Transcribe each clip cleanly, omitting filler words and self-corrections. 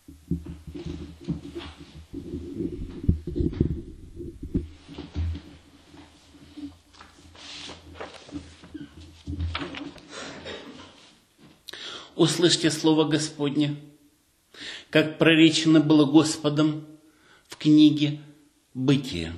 Услышьте слово Господне, как проречено было Господом в книге «Бытие».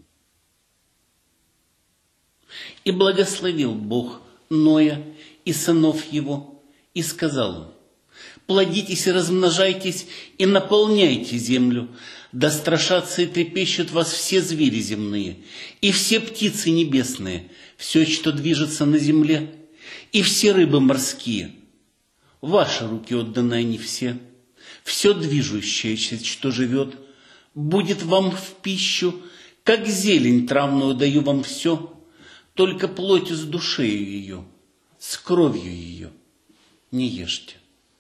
«И благословил Бог Ноя и сынов его, и сказал им: плодитесь и размножайтесь, и наполняйте землю, да страшатся и трепещут вас все звери земные, и все птицы небесные, все, что движется на земле, и все рыбы морские. В ваши руки отданы они все. Все движущееся, что живет, будет вам в пищу, как зелень травную даю вам все, только плоть с душею ее, с кровью ее не ешьте.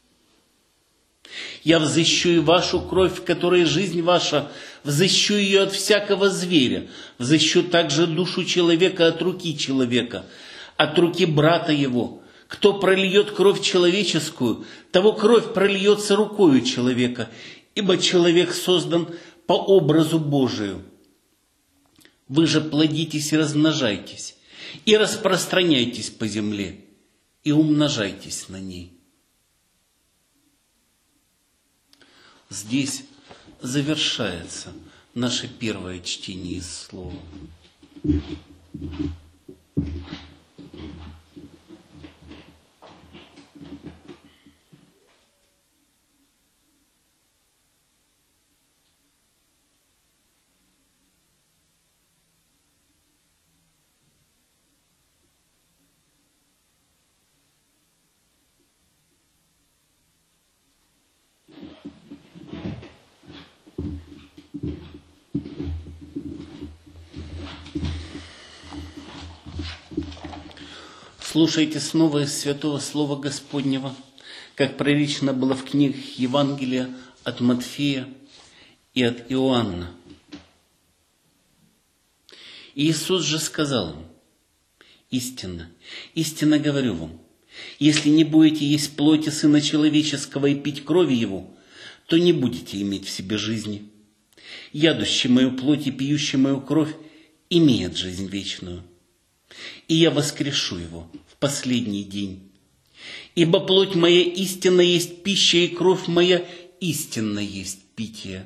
Я взыщу и вашу кровь, в которой жизнь ваша, взыщу ее от всякого зверя, взыщу также душу человека от руки человека, от руки брата его. Кто прольет кровь человеческую, того кровь прольется рукою человека, ибо человек создан по образу Божию. Вы же плодитесь и размножайтесь, и распространяйтесь по земле, и умножайтесь на ней». Здесь завершается наше первое чтение из слова. Слушайте снова из святого слова Господнего, как проречено было в книгах Евангелия от Матфея и от Иоанна. Иисус же сказал им: истинно, истинно говорю вам, если не будете есть плоти Сына Человеческого и пить крови Его, то не будете иметь в себе жизни. Ядущий мою плоть и пьющий мою кровь имеет жизнь вечную, и я воскрешу его в последний день. Ибо плоть моя истинно есть пища, и кровь моя истинно есть питье.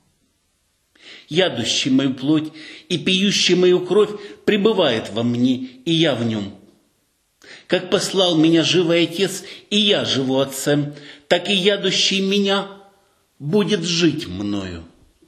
Ядущий мою плоть и пьющий мою кровь пребывает во мне, и я в нем. Как послал меня живый Отец, и я живу Отцем, так и ядущий меня будет жить мною».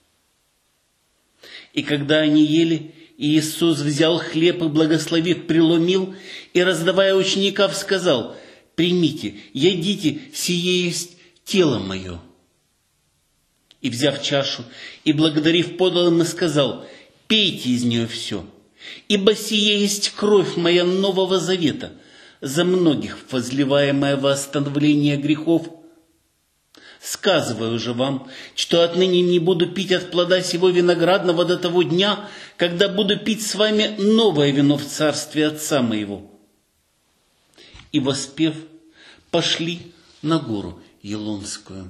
И когда они ели, Иисус взял хлеб и, благословив, преломил, и, раздавая ученикам, сказал: «Примите, едите, сие есть тело мое». И, взяв чашу, и, благодарив, подал им и сказал: «Пейте из нее все, ибо сие есть кровь моя нового завета, за многих возливаемая во остановление грехов. Сказываю же вам, что отныне не буду пить от плода сего виноградного до того дня, когда буду пить с вами новое вино в царстве Отца моего». И, воспев, пошли на гору Елонскую.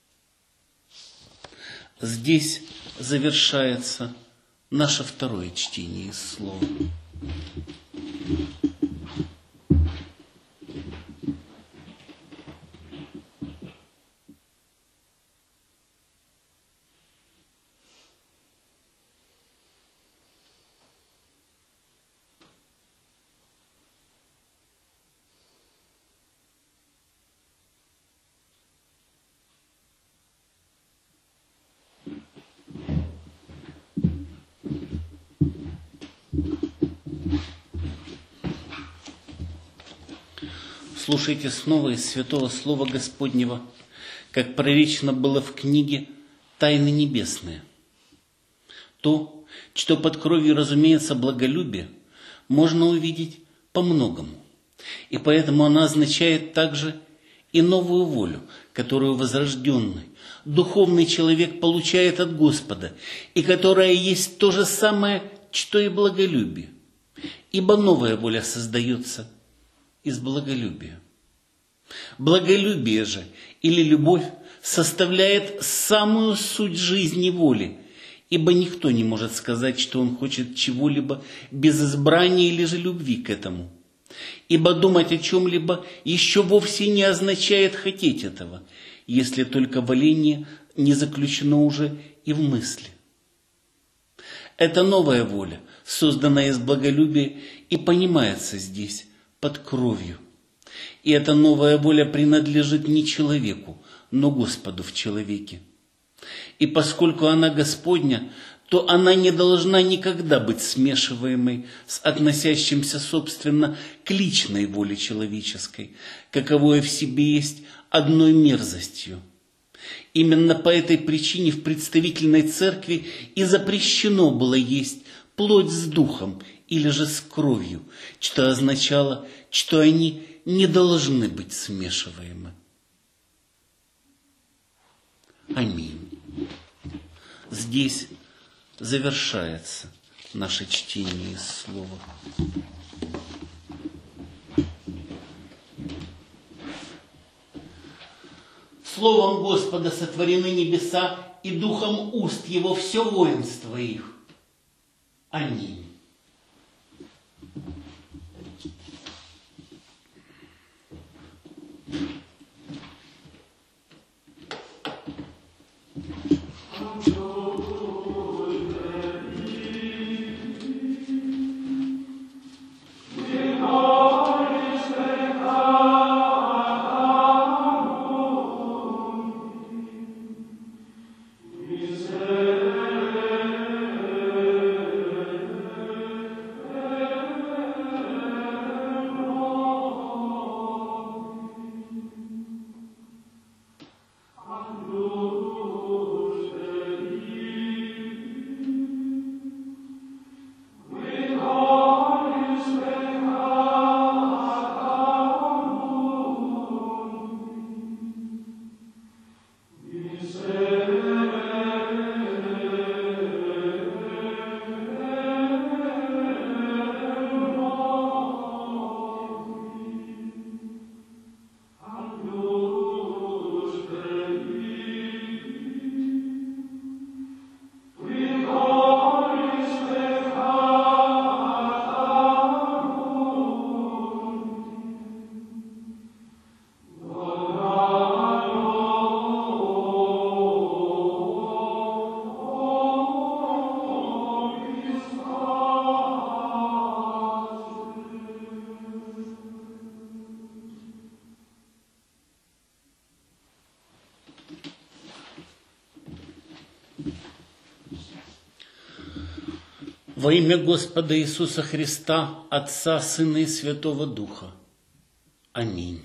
Здесь завершается наше второе чтение из слова. Слушайте снова из святого слова Господнего, как проречено было в книге «Тайны небесные». То, что под кровью, разумеется, благолюбие, можно увидеть по-многому. И поэтому она означает также и новую волю, которую возрожденный, духовный человек получает от Господа, и которая есть то же самое, что и благолюбие. Ибо новая воля создается из благолюбия. Благолюбие же или любовь составляет самую суть жизни воли, ибо никто не может сказать, что он хочет чего-либо без избрания или же любви к этому. Ибо думать о чем-либо еще вовсе не означает хотеть этого, если только воление не заключено уже и в мысли. Это новая воля, созданная из благолюбия, и понимается здесь под кровью. И эта новая воля принадлежит не человеку, но Господу в человеке. И поскольку она Господня, то она не должна никогда быть смешиваемой с относящимся, собственно, к личной воле человеческой, каковое в себе есть одной мерзостью. Именно по этой причине в представительной церкви и запрещено было есть плоть с духом или же с кровью, что означало, что они не должны быть смешиваемы. Аминь. Здесь завершается наше чтение из Слова. Словом Господа сотворены небеса, и духом уст Его все воинство их. Аминь. Во имя Господа Иисуса Христа, Отца, Сына и Святого Духа. Аминь.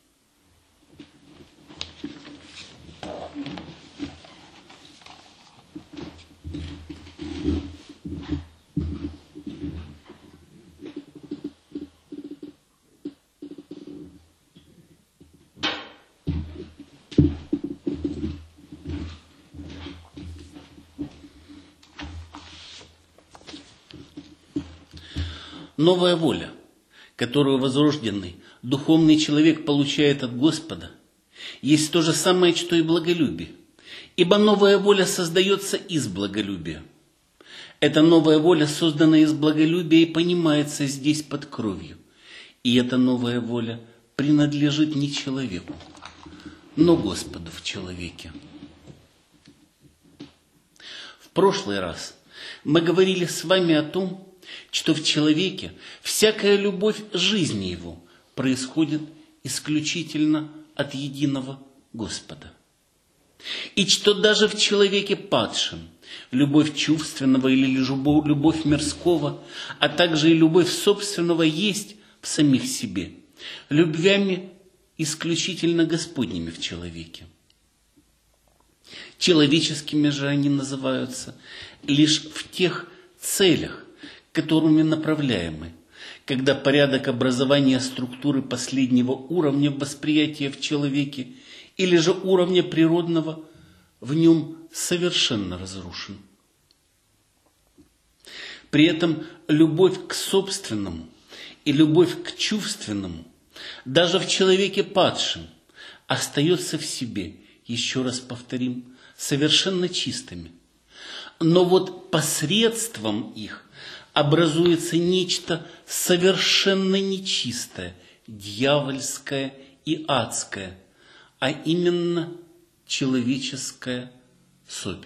Новая воля, которую возрожденный, духовный человек получает от Господа, есть то же самое, что и благолюбие. Ибо новая воля создается из благолюбия. Эта новая воля создана из благолюбия и понимается здесь под кровью. И эта новая воля принадлежит не человеку, но Господу в человеке. В прошлый раз мы говорили с вами о том, что в человеке всякая любовь жизни его происходит исключительно от единого Господа. И что даже в человеке падшем любовь чувственного или любовь мирского, а также и любовь собственного есть в самих себе, любвями исключительно Господними в человеке. Человеческими же они называются лишь в тех целях, которыми направляемы, когда порядок образования структуры последнего уровня восприятия в человеке или же уровня природного в нем совершенно разрушен. При этом любовь к собственному и любовь к чувственному даже в человеке падшем остается в себе еще раз повторим, совершенно чистыми. Но вот посредством их образуется нечто совершенно нечистое, дьявольское и адское, а именно человеческая совесть.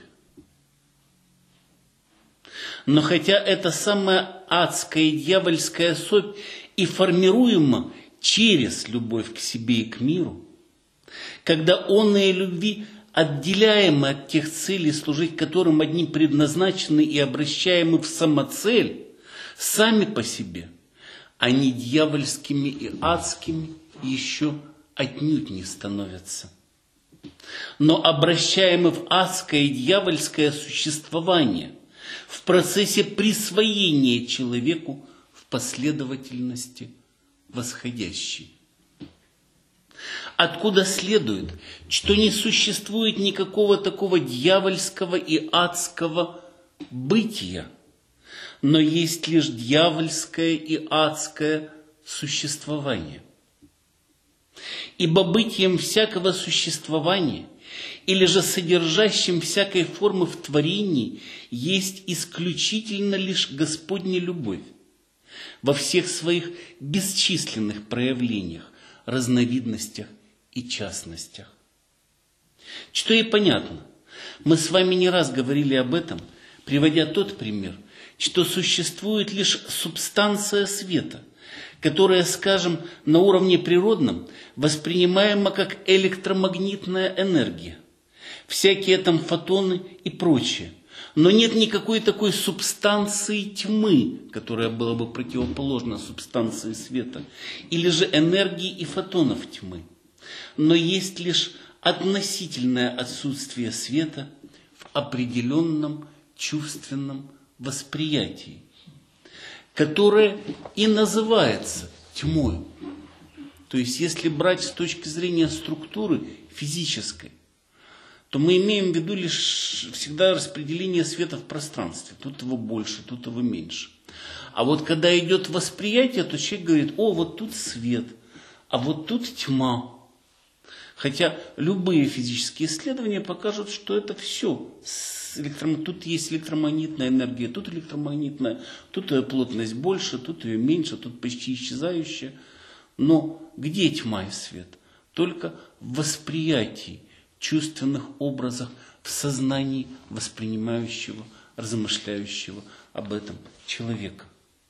Но хотя эта самая адская и дьявольская совесть и формируема через любовь к себе и к миру, когда онные любви отделяемы от тех целей, служить которым одни предназначены и обращаемы в самоцель, сами по себе, они дьявольскими и адскими еще отнюдь не становятся. Но обращаемы в адское и дьявольское существование в процессе присвоения человеку в последовательности восходящей. Откуда следует, что не существует никакого такого дьявольского и адского бытия, но есть лишь дьявольское и адское существование. Ибо бытием всякого существования, или же содержащим всякой формы в творении, есть исключительно лишь Господня любовь во всех своих бесчисленных проявлениях, разновидностях и частностях. Что и понятно. Мы с вами не раз говорили об этом, приводя тот пример, что существует лишь субстанция света, которая, скажем, на уровне природном воспринимаема как электромагнитная энергия, всякие там фотоны и прочее. Но нет никакой такой субстанции тьмы, которая была бы противоположна субстанции света, или же энергии и фотонов тьмы. Но есть лишь относительное отсутствие света в определенном чувственном восприятии, которое и называется тьмой. То есть, если брать с точки зрения структуры физической, то мы имеем в виду лишь всегда распределение света в пространстве. Тут его больше, тут его меньше. А вот когда идет восприятие, то человек говорит: о, вот тут свет, а вот тут тьма. Хотя любые физические исследования покажут, что это все. Тут есть электромагнитная энергия, тут электромагнитная, тут ее плотность больше, тут ее меньше, тут почти исчезающая. Но где тьма и свет? Только в восприятии, чувственных образах, в сознании воспринимающего, размышляющего об этом человека.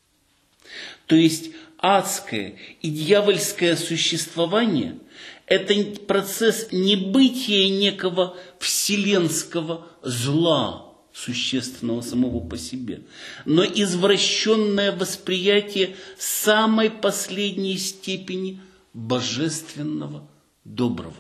То есть адское и дьявольское существование – это процесс небытия некого вселенского зла, существенного самого по себе, но извращенное восприятие самой последней степени божественного доброго,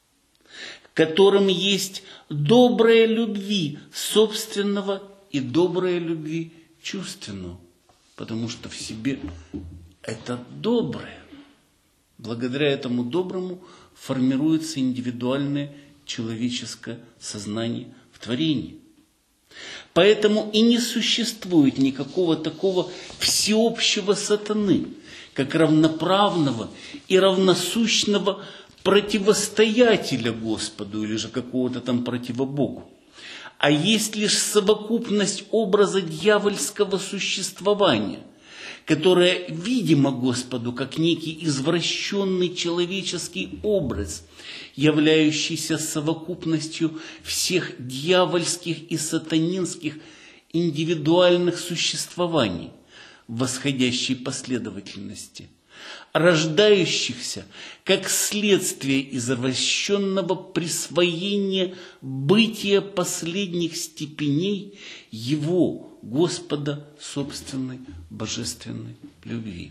которым есть добрая любви собственного и добрая любви чувственного, потому что в себе это доброе. Благодаря этому доброму формируется индивидуальное человеческое сознание в творении. Поэтому и не существует никакого такого всеобщего сатаны, как равноправного и равносущного противостоятеля Господу или же какого-то там противобогу. А есть лишь совокупность образа дьявольского существования, которое видимо Господу как некий извращенный человеческий образ, являющийся совокупностью всех дьявольских и сатанинских индивидуальных существований в восходящей последовательности, рождающихся как следствие извращенного присвоения бытия последних степеней Его, Господа, собственной божественной любви.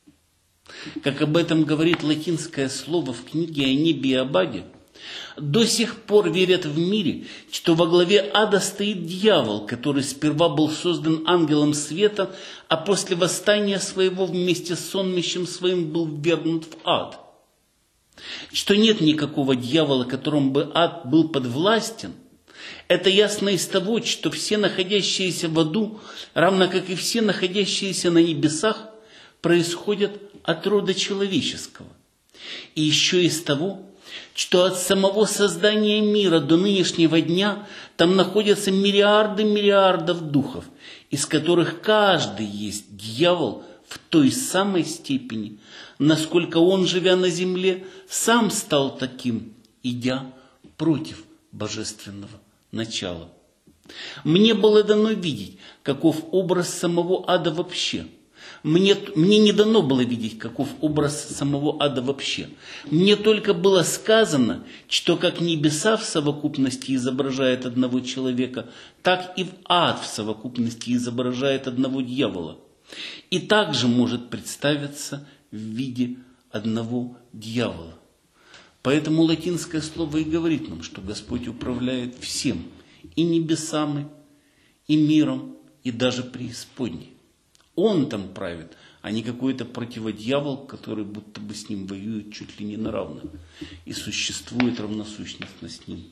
Как об этом говорит латинское слово в книге о небе и об аде, до сих пор верят в мире, что во главе ада стоит дьявол, который сперва был создан ангелом света, а после восстания своего вместе с сонмищем своим был ввергнут в ад. Что нет никакого дьявола, которому бы ад был подвластен, это ясно из того, что все находящиеся в аду, равно как и все находящиеся на небесах, происходят от рода человеческого. И еще из того, что от самого создания мира до нынешнего дня там находятся миллиарды миллиардов духов, из которых каждый есть дьявол в той самой степени, насколько он, живя на земле, сам стал таким, идя против божественного начала. Мне было дано видеть, каков образ самого ада вообще. Мне не дано было видеть, каков образ самого ада вообще. Мне только было сказано, что как небеса в совокупности изображает одного человека, так и в ад в совокупности изображает одного дьявола. И также может представиться в виде одного дьявола. Поэтому латинское слово и говорит нам, что Господь управляет всем, и небесами, и миром, и даже преисподней. Он там правит, а не какой-то противодьявол, который будто бы с ним воюет чуть ли не на равных и существует равносущностно с ним.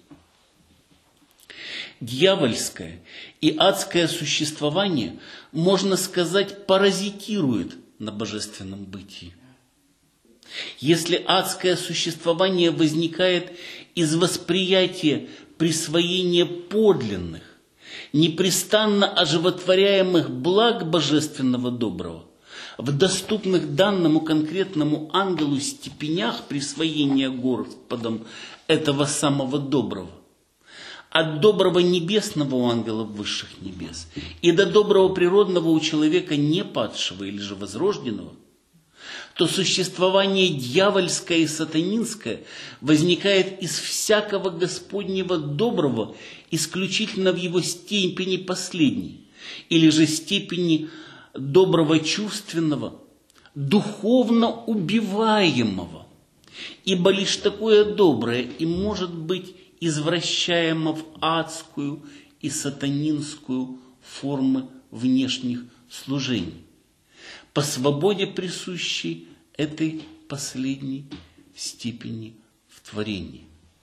Дьявольское и адское существование, можно сказать, паразитирует на божественном бытии. Если адское существование возникает из восприятия присвоения подлинных, непрестанно оживотворяемых благ божественного доброго, в доступных данному конкретному ангелу степенях присвоения Господом этого самого доброго, от доброго небесного у ангелов высших небес и до доброго природного у человека не падшего или же возрожденного, то существование дьявольское и сатанинское возникает из всякого Господнего доброго исключительно в его степени последней, или же степени доброго чувственного, духовно убиваемого, ибо лишь такое доброе и может быть извращаемо в адскую и сатанинскую формы внешних служений, по свободе присущей этой последней степени в творении.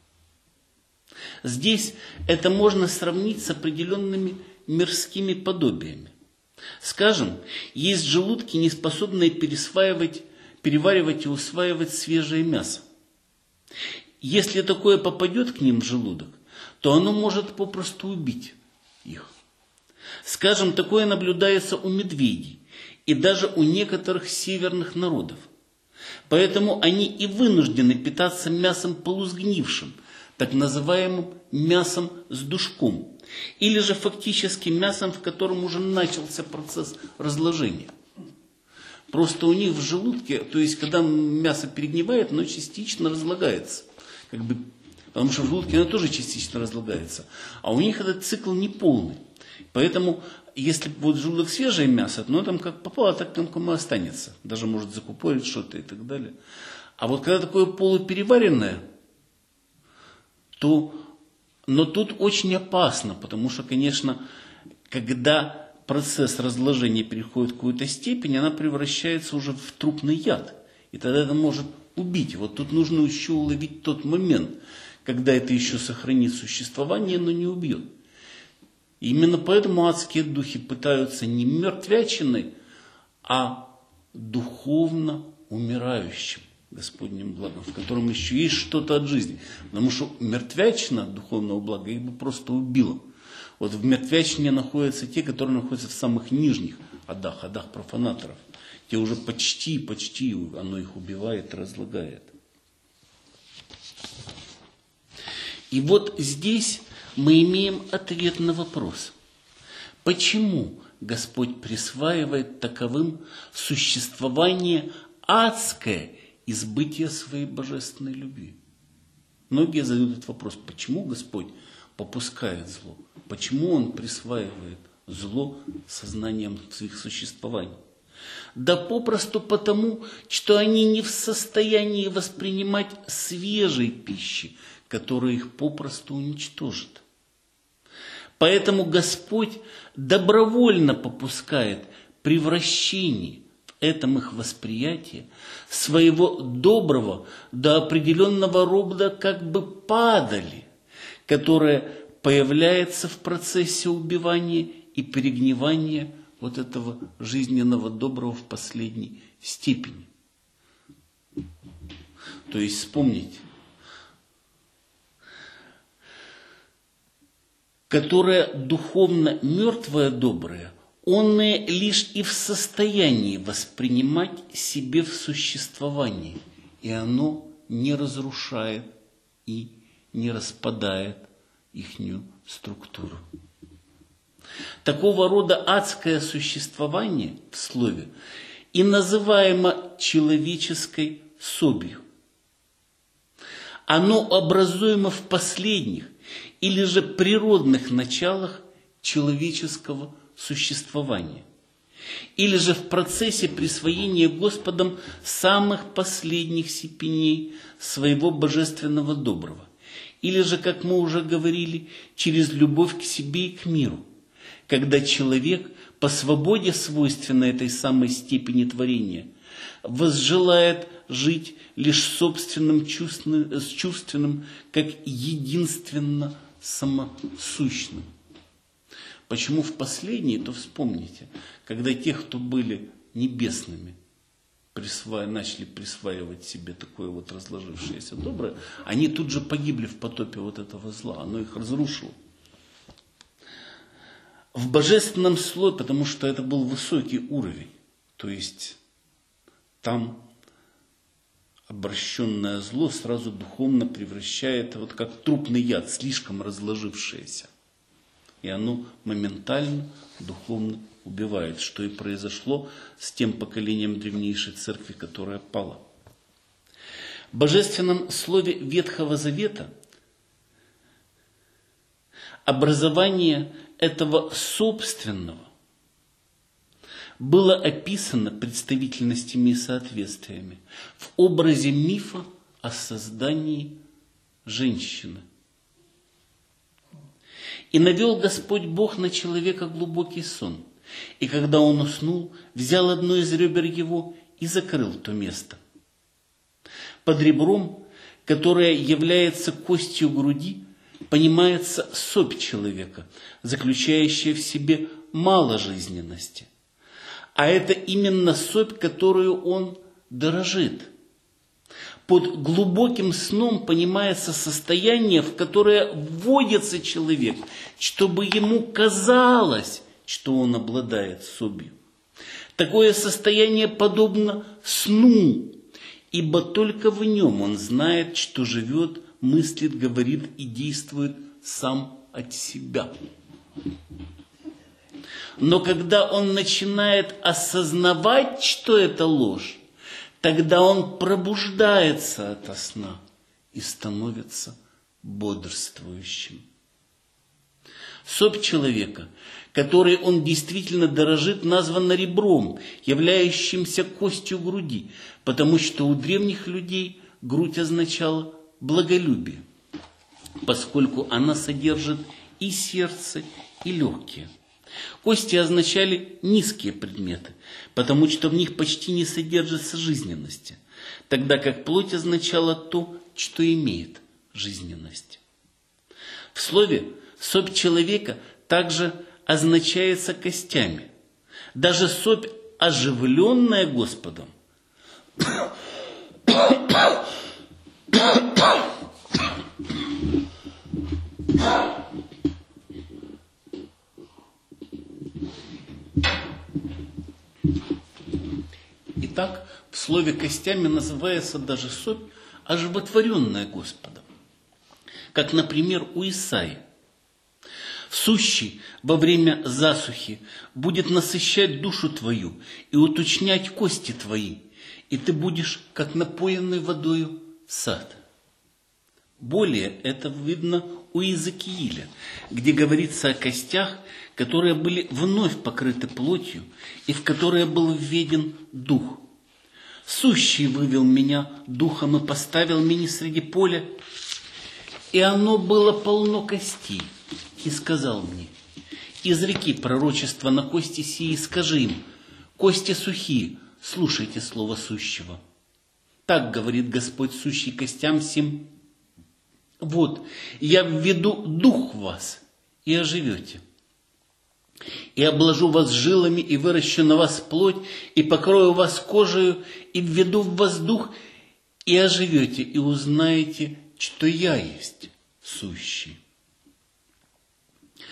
Здесь это можно сравнить с определенными мирскими подобиями. Скажем, есть желудки, не способные переваривать и усваивать свежее мясо. Если такое попадет к ним в желудок, то оно может попросту убить их. Скажем, такое наблюдается у медведей и даже у некоторых северных народов. Поэтому они и вынуждены питаться мясом полусгнившим, так называемым мясом с душком, или же фактически мясом, в котором уже начался процесс разложения. Просто у них в желудке, то есть когда мясо перегнивает, оно частично разлагается. Потому что в желудке оно тоже частично разлагается. А у них этот цикл неполный. Поэтому, если будет желудок свежее мясо, оно там как попало, так там и останется. Даже может закупорить что-то и так далее. А вот когда такое полупереваренное, но тут очень опасно, потому что, конечно, когда процесс разложения переходит в какую-то степень, она превращается уже в трупный яд. И тогда это может убить. Вот тут нужно еще уловить тот момент, когда это еще сохранит существование, но не убьет. И именно поэтому адские духи пытаются не мертвячиной, а духовно умирающим Господним благом, в котором еще есть что-то от жизни. Потому что мертвячина духовного блага их бы просто убила. Вот в мертвячине находятся те, которые находятся в самых нижних адах профанаторов. Те уже почти оно их убивает, разлагает. И вот здесь мы имеем ответ на вопрос. Почему Господь присваивает таковым существование адское избытие своей божественной любви? Многие задают этот вопрос. Почему Господь попускает зло? Почему Он присваивает зло сознанием своих существований? Да попросту потому, что они не в состоянии воспринимать свежей пищи, которая их попросту уничтожит. Поэтому Господь добровольно попускает превращение в этом их восприятии своего доброго до определенного рода как бы падали, которая появляется в процессе убивания и перегнивания вот этого жизненного доброго в последней степени. То есть вспомните, которое духовно мертвое доброе, он лишь и в состоянии воспринимать себе в существовании, и оно не разрушает и не распадает ихнюю структуру. Такого рода адское существование в слове и называемо человеческой собью. Оно образуемо в последних или же природных началах человеческого существования, или же в процессе присвоения Господом самых последних степеней своего божественного доброго, или же, как мы уже говорили, через любовь к себе и к миру, когда человек по свободе, свойственной этой самой степени творения, возжелает жить лишь собственным чувственным, как единственно самосущным. Почему в последние, то вспомните, когда те, кто были небесными, начали присваивать себе такое вот разложившееся доброе, они тут же погибли в потопе вот этого зла, оно их разрушило. В божественном слое, потому что это был высокий уровень, то есть там обращенное зло сразу духовно превращает, вот как трупный яд, слишком разложившееся. И оно моментально духовно убивает, что и произошло с тем поколением древнейшей церкви, которая пала. В божественном слове Ветхого Завета образование этого собственного было описано представительностями и соответствиями в образе мифа о создании женщины. «И навел Господь Бог на человека глубокий сон, и когда он уснул, взял одно из ребер его и закрыл то место. Под ребром, которое является костью груди, понимается собь человека, заключающая в себе мало жизненности. А это именно собь, которую он дорожит. Под глубоким сном понимается состояние, в которое вводится человек, чтобы ему казалось, что он обладает собью. Такое состояние подобно сну, ибо только в нем он знает, что живет, мыслит, говорит и действует сам от себя. Но когда он начинает осознавать, что это ложь, тогда он пробуждается ото сна и становится бодрствующим. Собь человека, которой он действительно дорожит, названа ребром, являющимся костью груди, потому что у древних людей грудь означала благолюбие, поскольку она содержит и сердце, и легкие. Кости означали низкие предметы, потому что в них почти не содержится жизненности, тогда как плоть означала то, что имеет жизненность. В слове «собь человека» также означается костями. Даже собь, оживленная Господом, Итак, в слове «костями» называется даже собь, оживотворенная Господом. Как, например, у Исаии. «Сущий во время засухи будет насыщать душу твою и уточнять кости твои, и ты будешь, как напоенный водою сад». Более это видно у Иезекииля, где говорится о костях, которые были вновь покрыты плотью и в которые был введен дух. «Сущий вывел меня духом и поставил меня среди поля, и оно было полно костей, и сказал мне: изреки пророчество на кости сии, и скажи им: кости сухие, слушайте слово сущего. Так говорит Господь сущий костям сим: вот, я введу дух в вас, и оживете. И обложу вас жилами, и выращу на вас плоть, и покрою вас кожею, и введу в вас дух, и оживете, и узнаете, что я есть сущий».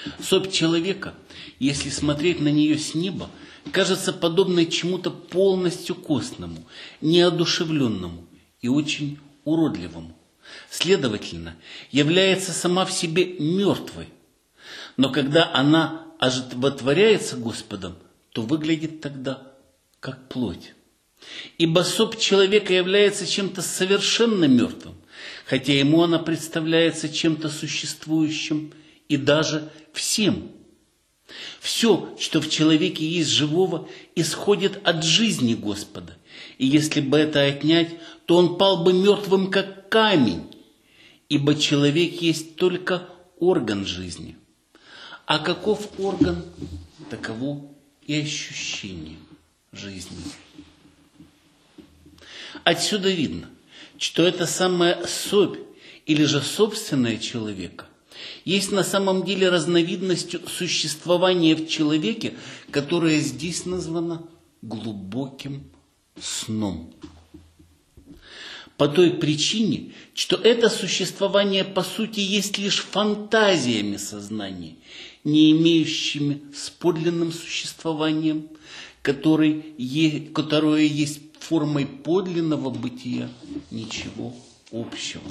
Собь человека, если смотреть на нее с неба, кажется подобной чему-то полностью костному, неодушевленному и очень уродливому. Следовательно, является сама в себе мертвой. Но когда она оживотворяется Господом, то выглядит тогда как плоть. Ибо собь человека является чем-то совершенно мертвым, хотя ему она представляется чем-то существующим и даже всем. Все, что в человеке есть живого, исходит от жизни Господа. И если бы это отнять, то он пал бы мертвым, как камень, ибо человек есть только орган жизни. А каков орган, таково и ощущение жизни. Отсюда видно, что эта самая собь, или же собственное человека, есть на самом деле разновидностью существования в человеке, которое здесь названо глубоким сном. По той причине, что это существование по сути есть лишь фантазиями сознания, не имеющими с подлинным существованием, которое есть формой подлинного бытия, ничего общего.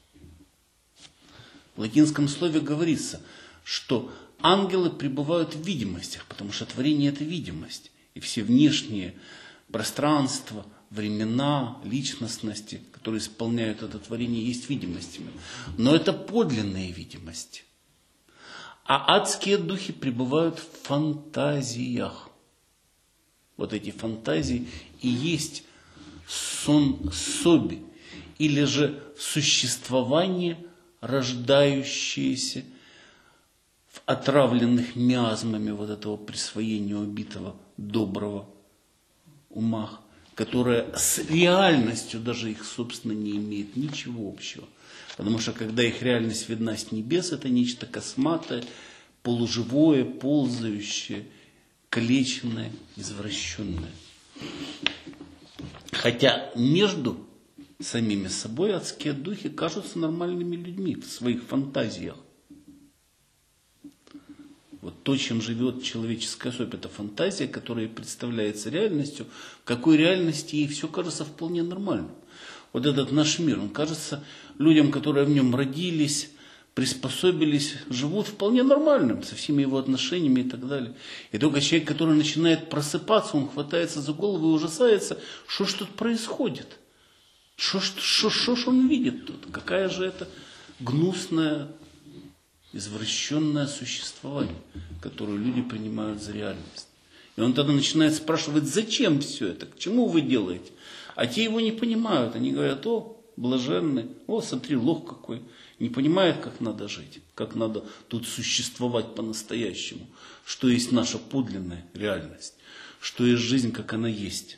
В латинском слове говорится, что ангелы пребывают в видимостях, потому что творение – это видимость. И все внешние пространства, времена, личностности, которые исполняют это творение, есть видимостями. Но это подлинные видимости. А адские духи пребывают в фантазиях. Вот эти фантазии и есть сон соби, или же существование, рождающееся в отравленных миазмами вот этого присвоения убитого доброго ума, которое с реальностью даже их, собственно, не имеет ничего общего. Потому что когда их реальность видна с небес, это нечто косматое, полуживое, ползающее, калеченное, извращенное. Хотя между самими собой адские духи кажутся нормальными людьми в своих фантазиях. Вот то, чем живет человеческая особь, это фантазия, которая представляется реальностью, в какой реальности ей все кажется вполне нормальным. Вот этот наш мир, он кажется людям, которые в нем родились, приспособились, живут вполне нормальным, со всеми его отношениями и так далее. И только человек, который начинает просыпаться, он хватается за голову и ужасается, что ж тут происходит? Что ж он видит тут? Какая же это гнусная, извращенное существование, которое люди принимают за реальность. И он тогда начинает спрашивать, зачем все это, к чему вы делаете? А те его не понимают, они говорят, о, блаженный, о, смотри, лох какой. Не понимает, как надо жить, как надо тут существовать по-настоящему, что есть наша подлинная реальность, что есть жизнь, как она есть.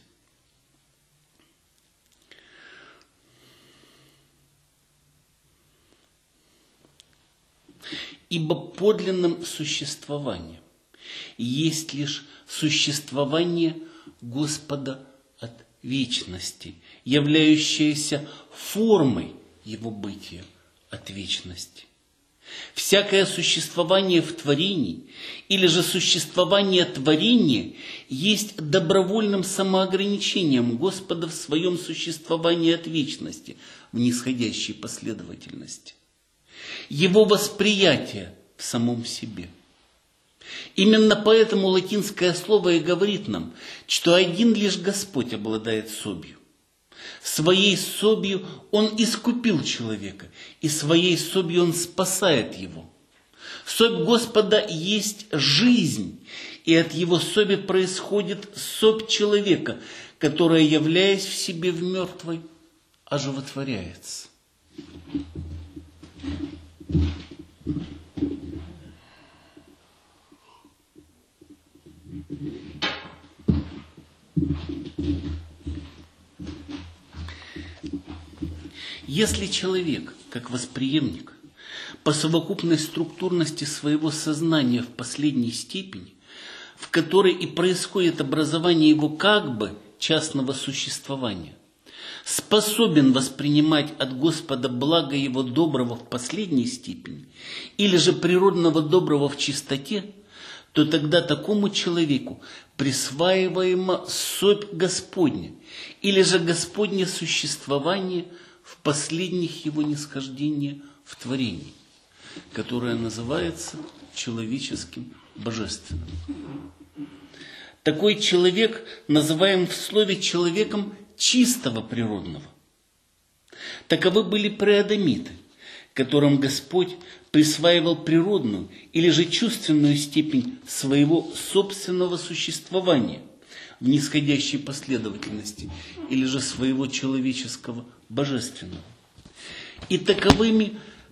Ибо подлинным существованием есть лишь существование Господа от вечности, являющееся формой Его бытия от вечности. Всякое существование в творении или же существование творения есть добровольным самоограничением Господа в своем существовании от вечности в нисходящей последовательности. Его восприятие в самом себе. Именно поэтому латинское слово и говорит нам, что один лишь Господь обладает собью. Своей собью Он искупил человека, и своей собью Он спасает его. Собь Господа есть жизнь, и от Его соби происходит собь человека, которая, являясь в себе в мертвой, оживотворяется. Если человек, как восприемник, по совокупной структурности своего сознания в последней степени, в которой и происходит образование его как бы частного существования, способен воспринимать от Господа благо Его доброго в последней степени, или же природного доброго в чистоте, то тогда такому человеку присваиваема собь Господня, или же Господне существование в последних его нисхождениях в творении, которое называется человеческим божественным. Такой человек называем в слове человеком чистого природного. Таковы были преадамиты, которым Господь присваивал природную или же чувственную степень своего собственного существования в нисходящей последовательности или же своего человеческого божественного. И таковым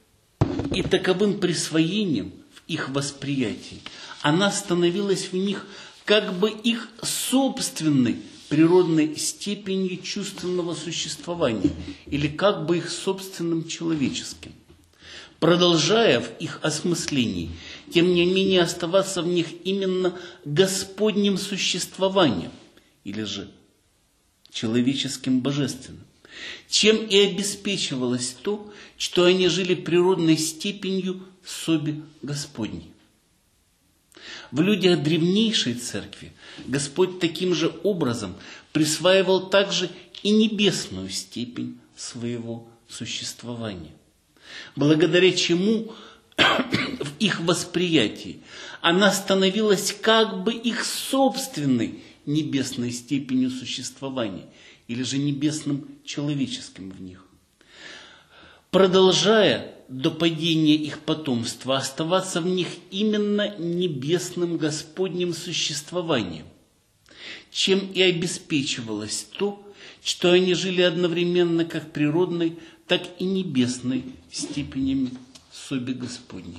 присвоением в их восприятии она становилась в них как бы их собственной природной степенью чувственного существования или как бы их собственным человеческим. Продолжая в их осмыслении, тем не менее оставаться в них именно Господним существованием или же человеческим божественным, чем и обеспечивалось то, что они жили природной степенью соби Господней. В людях древнейшей церкви Господь таким же образом присваивал также и небесную степень своего существования, благодаря чему в их восприятии она становилась как бы их собственной небесной степенью существования или же небесным человеческим в них. Продолжая до падения их потомства оставаться в них именно небесным Господним существованием, чем и обеспечивалось то, что они жили одновременно как природной, так и небесной степенями соби Господней.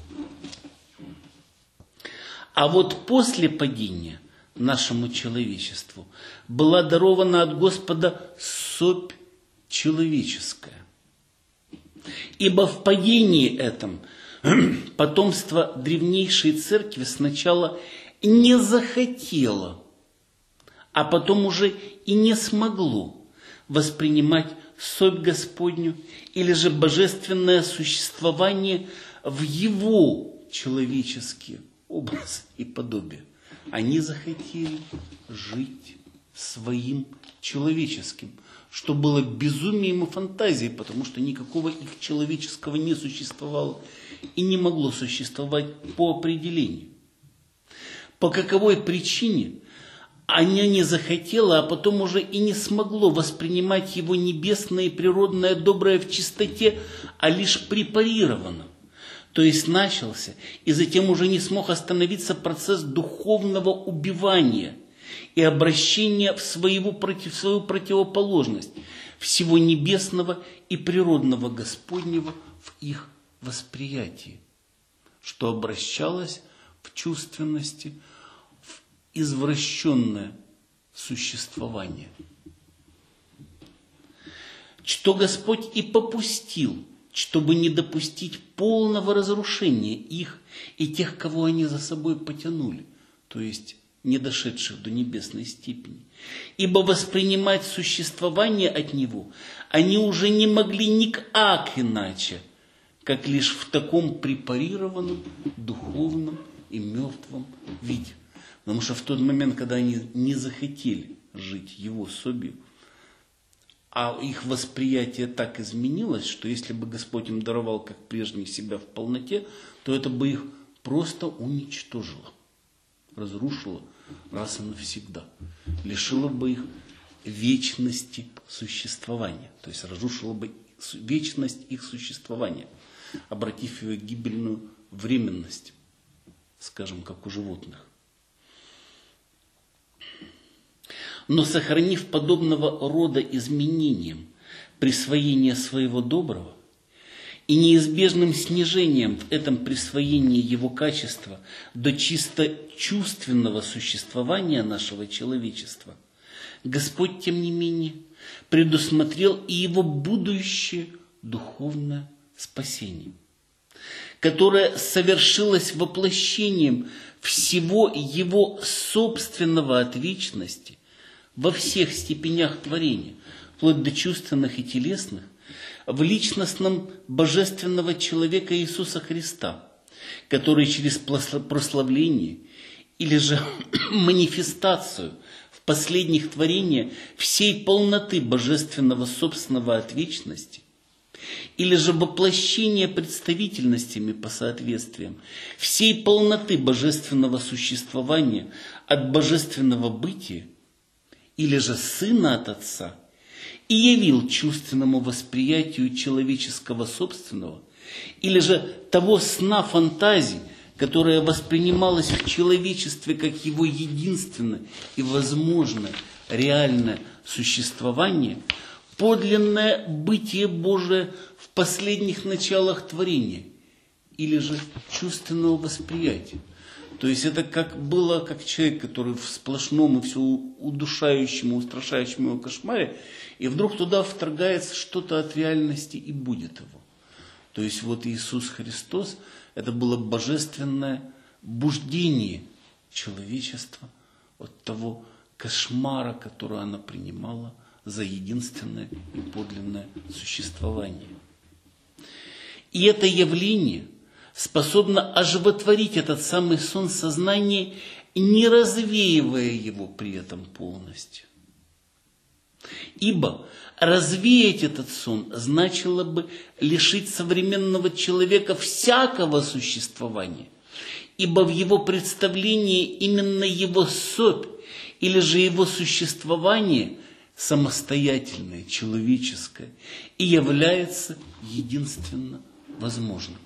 А вот после падения нашему человечеству была дарована от Господа собь человеческая. Ибо в падении этом потомство древнейшей церкви сначала не захотело, а потом уже и не смогло воспринимать собь Господню или же божественное существование в его человеческий образ и подобие. Они захотели жить своим человеческим, что было безумием и фантазией, потому что никакого их человеческого не существовало и не могло существовать по определению. По каковой причине она не захотела, а потом уже и не смогло воспринимать его небесное и природное доброе в чистоте, а лишь препарированно. То есть начался, и затем уже не смог остановиться процесс духовного убивания и обращения в свою противоположность всего небесного и природного Господнего в их восприятии, что обращалось в чувственности, в извращенное существование. Что Господь и попустил, чтобы не допустить полного разрушения их и тех, кого они за собой потянули, то есть не дошедших до небесной степени. Ибо воспринимать существование от Него они уже не могли никак иначе, как лишь в таком препарированном, духовном и мертвом виде. Потому что в тот момент, когда они не захотели жить Его собью, а их восприятие так изменилось, что если бы Господь им даровал, как прежний, себя в полноте, то это бы их просто уничтожило, разрушило раз и навсегда, лишило бы их вечности существования, то есть разрушило бы вечность их существования, обратив ее в гибельную временность, скажем, как у животных. Но сохранив подобного рода изменениям присвоение своего доброго и неизбежным снижением в этом присвоении его качества до чисто чувственного существования нашего человечества, Господь, тем не менее, предусмотрел и его будущее духовное спасение, которое совершилось воплощением всего его собственного от вечности во всех степенях творения, вплоть до чувственных и телесных, в личностном божественного человека Иисуса Христа, который через прославление или же манифестацию в последних творениях всей полноты божественного собственного от вечности, или же воплощение представительностями по соответствиям всей полноты божественного существования от божественного бытия, или же Сына от Отца, и явил чувственному восприятию человеческого собственного, или же того сна фантазий, которое воспринималось в человечестве как его единственное и возможное реальное существование, подлинное бытие Божие в последних началах творения, или же чувственного восприятия. То есть это как было, как человек, который в сплошном и все удушающем, устрашающем его кошмаре, и вдруг туда вторгается что-то от реальности и будет его. То есть вот Иисус Христос, это было божественное буждение человечества от того кошмара, который она принимала за единственное и подлинное существование. И это явление способно оживотворить этот самый сон сознания, не развеивая его при этом полностью. Ибо развеять этот сон значило бы лишить современного человека всякого существования, ибо в его представлении именно его собь или же его существование самостоятельное, человеческое, и является единственно возможным.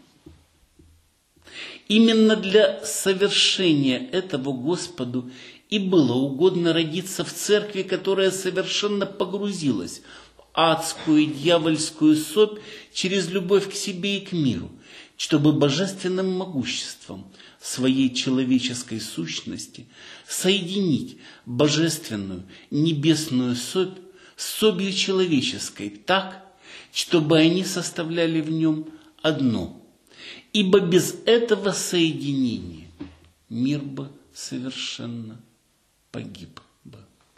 Именно для совершения этого Господу и было угодно родиться в церкви, которая совершенно погрузилась в адскую и дьявольскую собь через любовь к себе и к миру, чтобы божественным могуществом своей человеческой сущности соединить божественную небесную собь с собью человеческой так, чтобы они составляли в нем одно. Ибо без этого соединения мир бы совершенно погиб бы.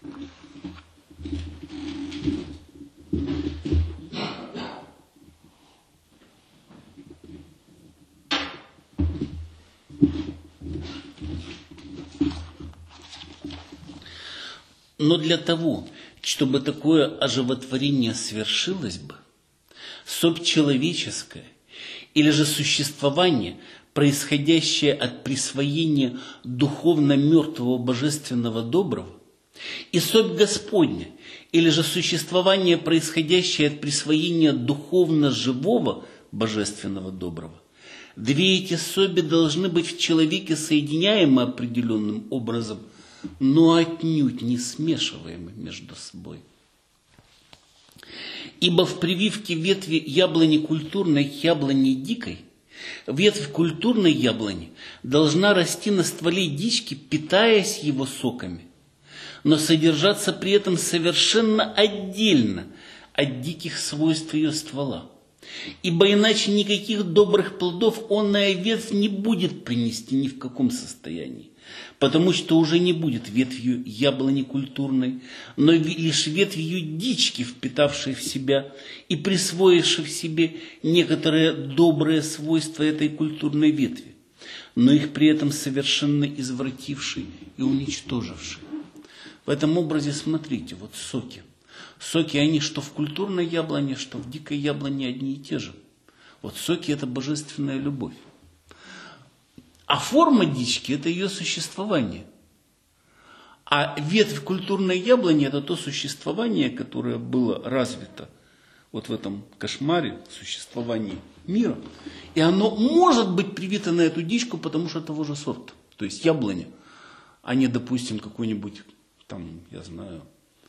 Но для того, чтобы такое оживотворение свершилось бы, собь человеческая или же существование, происходящее от присвоения духовно мертвого божественного доброго, и собь Господня, или же существование, происходящее от присвоения духовно живого божественного доброго, две эти соби должны быть в человеке соединяемы определенным образом, но отнюдь не смешиваемы между собой. Ибо в прививке ветви яблони культурной к яблоне дикой, ветвь культурной яблони должна расти на стволе дички, питаясь его соками, но содержаться при этом совершенно отдельно от диких свойств ее ствола. Ибо иначе никаких добрых плодов онная ветвь не будет принести ни в каком состоянии, потому что уже не будет ветвью яблони культурной, но лишь ветвью дички, впитавшей в себя и присвоившей в себе некоторые добрые свойства этой культурной ветви, но их при этом совершенно извратившей и уничтожившей. В этом образе смотрите, вот соки. Соки, они что в культурной яблоне, что в дикой яблоне одни и те же. Вот соки – это божественная любовь. А форма дички – это ее существование. А ветвь культурной яблони – это то существование, которое было развито вот в этом кошмаре существования мира. И оно может быть привито на эту дичку, потому что того же сорта. То есть яблоня, а не, допустим, какой-нибудь, там, я знаю,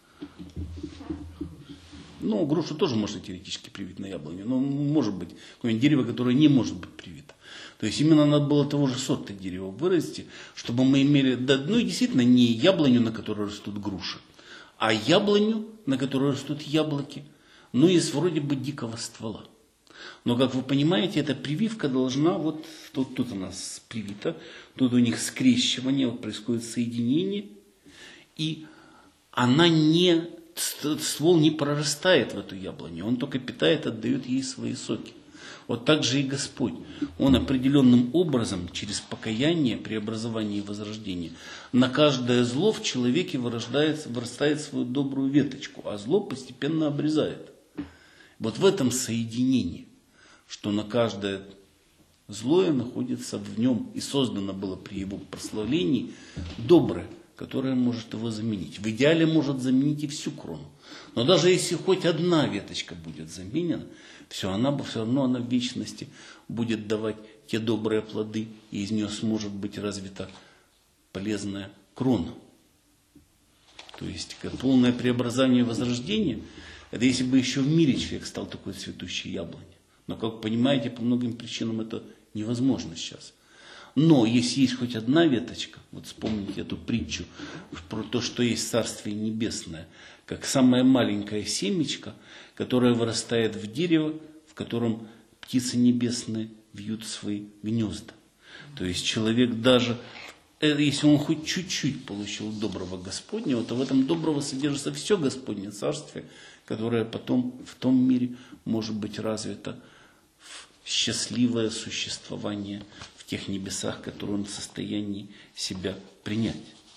ну, грушу тоже можно теоретически привить на яблоню, но может быть какое-нибудь дерево, которое не может быть привито. То есть именно надо было того же сорта дерева вырасти, чтобы мы имели, да, ну и действительно не яблоню, на которой растут груши, а яблоню, на которой растут яблоки, ну из вроде бы дикого ствола. Но, как вы понимаете, эта прививка должна, вот тут у нас привита, тут у них скрещивание, вот происходит соединение, и она не ствол не прорастает в эту яблоню, он только питает, отдает ей свои соки. Вот так же и Господь. Он определенным образом, через покаяние, преобразование и возрождение, на каждое зло в человеке вырастает свою добрую веточку, а зло постепенно обрезает. Вот в этом соединении, что на каждое злое находится в нем и создано было при его прославлении доброе, которое может его заменить. В идеале может заменить и всю крону. Но даже если хоть одна веточка будет заменена, все равно она в вечности будет давать те добрые плоды, и из нее сможет быть развита полезная крона. То есть полное преобразование и возрождение, это если бы еще в мире человек стал такой цветущей яблоней. Но, как вы понимаете, по многим причинам это невозможно сейчас. Но если есть хоть одна веточка, вот вспомните эту притчу про то, что есть Царствие Небесное, как самая маленькая семечко, которая вырастает в дерево, в котором птицы небесные вьют свои гнезда. То есть человек даже, если он хоть чуть-чуть получил доброго Господнего, то в этом доброго содержится все Господне Царствие, которое потом в том мире может быть развито в счастливое существование в тех небесах, которые он в состоянии себя принять.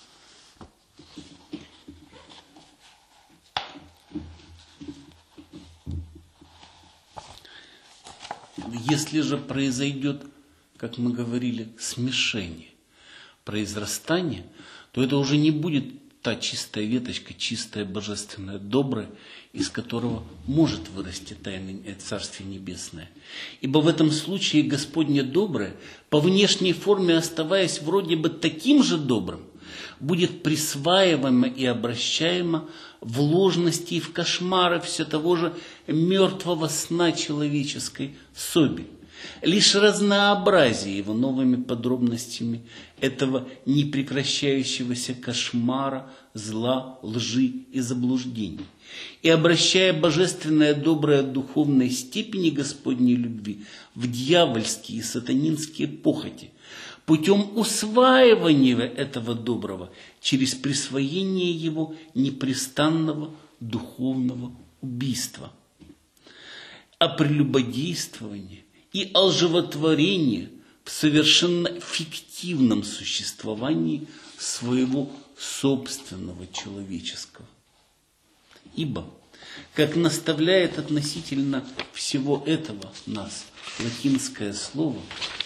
Если же произойдет, как мы говорили, смешение, произрастание, то это уже не будет та чистая веточка, чистая, божественная, добрая, из которого может вырасти тайное Царствие Небесное. Ибо в этом случае Господне доброе, по внешней форме оставаясь вроде бы таким же добрым, будет присваиваемо и обращаемо в ложности и в кошмары все того же мертвого сна человеческой соби. Лишь разнообразие его новыми подробностями этого непрекращающегося кошмара, зла, лжи и заблуждений. И обращая божественное доброе духовной степени Господней любви в дьявольские и сатанинские похоти, путем усваивания этого доброго через присвоение его непрестанного духовного убийства. А прелюбодействование и лживотворение в совершенно фиктивном существовании своего собственного человеческого. Ибо, как наставляет относительно всего этого нас латинское слово,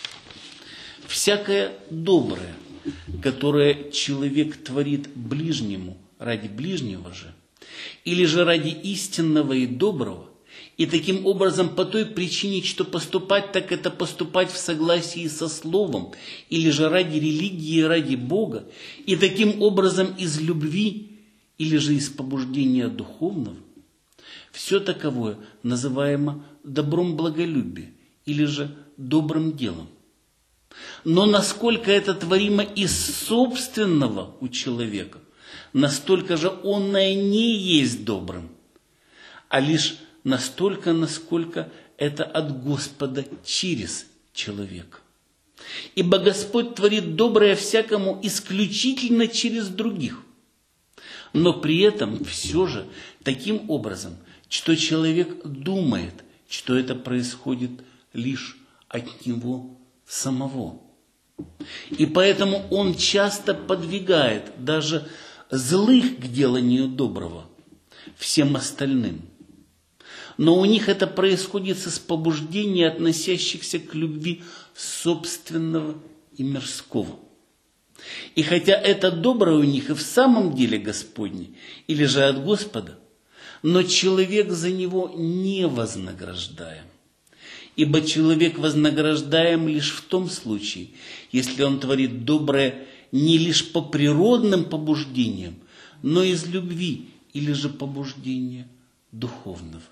всякое доброе, которое человек творит ближнему ради ближнего же, или же ради истинного и доброго, и таким образом по той причине, что поступать так это поступать в согласии со Словом, или же ради религии, ради Бога, и таким образом из любви, или же из побуждения духовного, все таковое называемо добром благолюбия, или же добрым делом. Но насколько это творимо из собственного у человека, настолько же онное не есть добрым, а лишь настолько, насколько это от Господа через человека. Ибо Господь творит доброе всякому исключительно через других, но при этом все же таким образом, что человек думает, что это происходит лишь от него самого. И поэтому он часто подвигает даже злых к деланию доброго всем остальным. Но у них это происходит из побуждений, относящихся к любви собственного и мирского. И хотя это доброе у них и в самом деле Господне, или же от Господа, но человек за него не вознаграждаем. Ибо человек вознаграждаем лишь в том случае, если он творит доброе не лишь по природным побуждениям, но из любви или же побуждения духовного.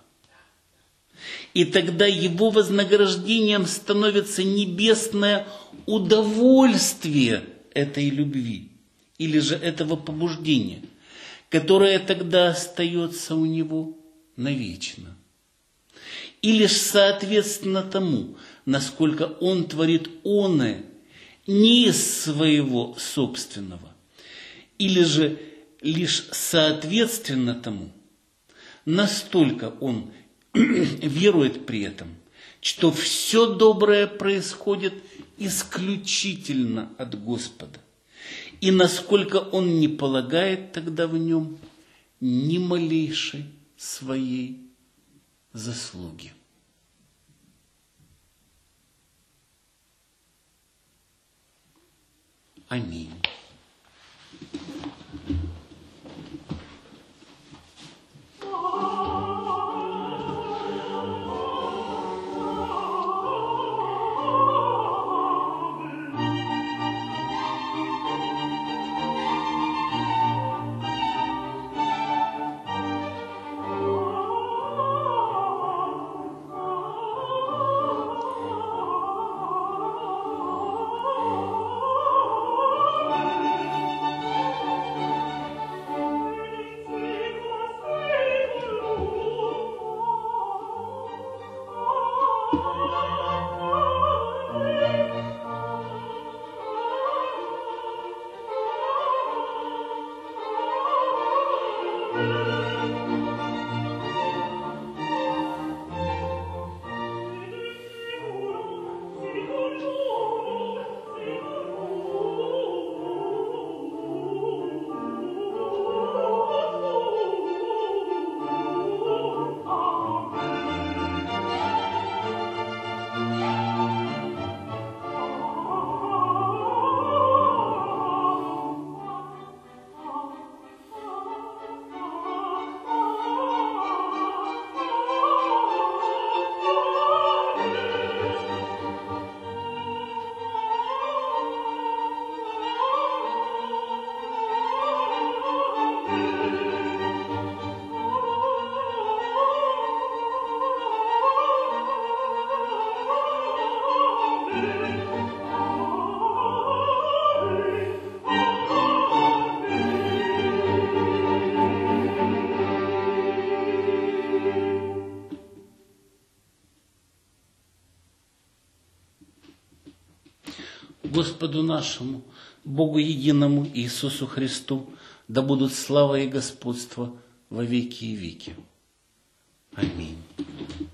И тогда его вознаграждением становится небесное удовольствие этой любви или же этого побуждения, которое тогда остается у него навечно. И лишь соответственно тому, насколько он творит оное не из своего собственного, или же лишь соответственно тому, настолько он верует при этом, что все доброе происходит исключительно от Господа, и насколько он не полагает тогда в нем ни малейшей своей заслуги. Аминь. Господу нашему, Богу единому Иисусу Христу, да будут слава и господство во веки и веки. Аминь.